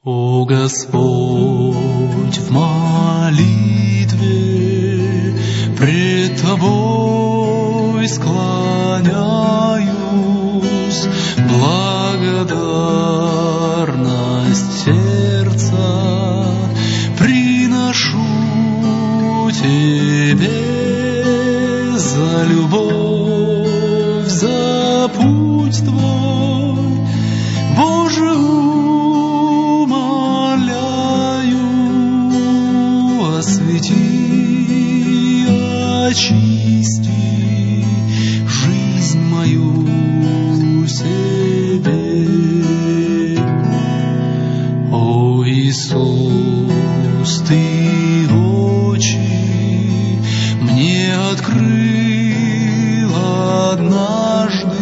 О Господь, в молитве пред Тобой склоняюсь, благодарность сердца приношу Тебе за любовь, за путь Твой, Боже, умоляю, освети, очисти жизнь мою себе. О Иисус, Ты очи мне открыл однажды,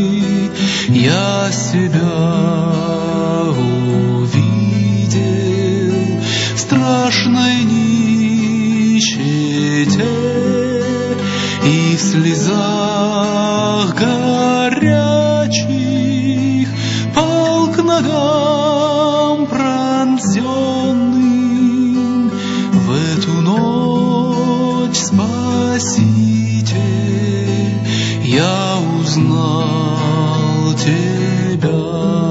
я себя увидел в страшной нищете и в слезах горячих пал к ногам пронзенным. В эту ночь, Спаситель, я узнал Тебя.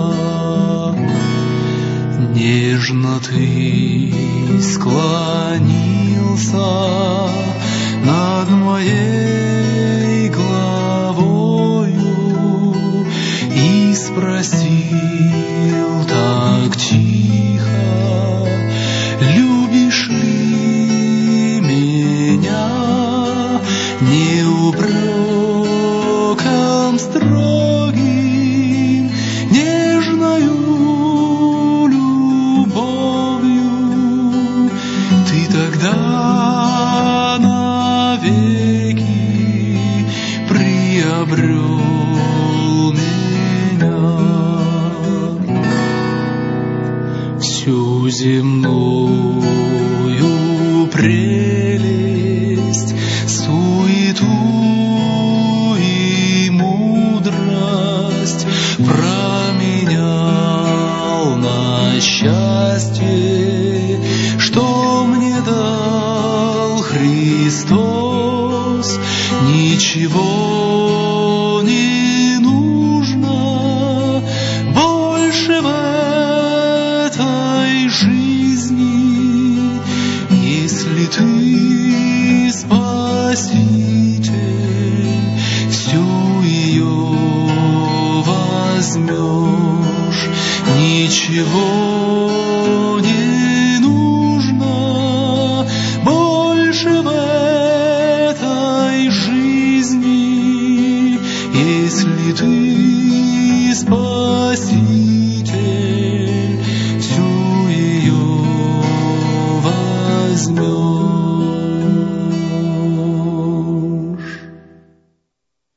Нежно Ты склонился над моей головою и спросил так тихо: любишь ли меня? Не упреком строгим, нежною любовью Ты тогда навеки приобрел меня. Всю земную прелесть, суету и мудрость променял на счастье, что мне дал Христос. Ничего не нужно больше в этой жизни, если Ты, Спаситель, всю ее возьмешь. Ничего не нужно больше в этой жизни, если Ты, Спаситель, всю ее возьмешь.